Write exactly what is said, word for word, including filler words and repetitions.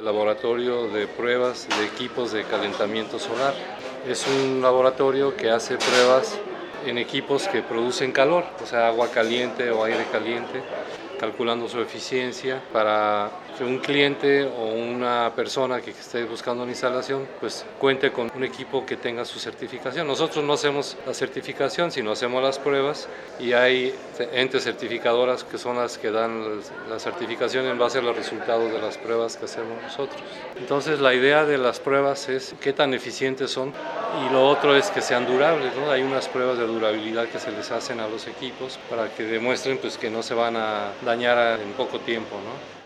laboratorio de pruebas de equipos de calentamiento solar. Es un laboratorio que hace pruebas en equipos que producen calor, o sea, agua caliente o aire caliente, calculando su eficiencia para que un cliente o una persona que esté buscando una instalación pues cuente con un equipo que tenga su certificación. Nosotros no hacemos la certificación, sino hacemos las pruebas, y hay entes certificadoras que son las que dan la certificación en base a los resultados de las pruebas que hacemos nosotros. Entonces la idea de las pruebas es qué tan eficientes son, y lo otro es que sean durables, ¿no? Hay unas pruebas de durabilidad que se les hacen a los equipos para que demuestren pues que no se van a dañar en poco tiempo, ¿no?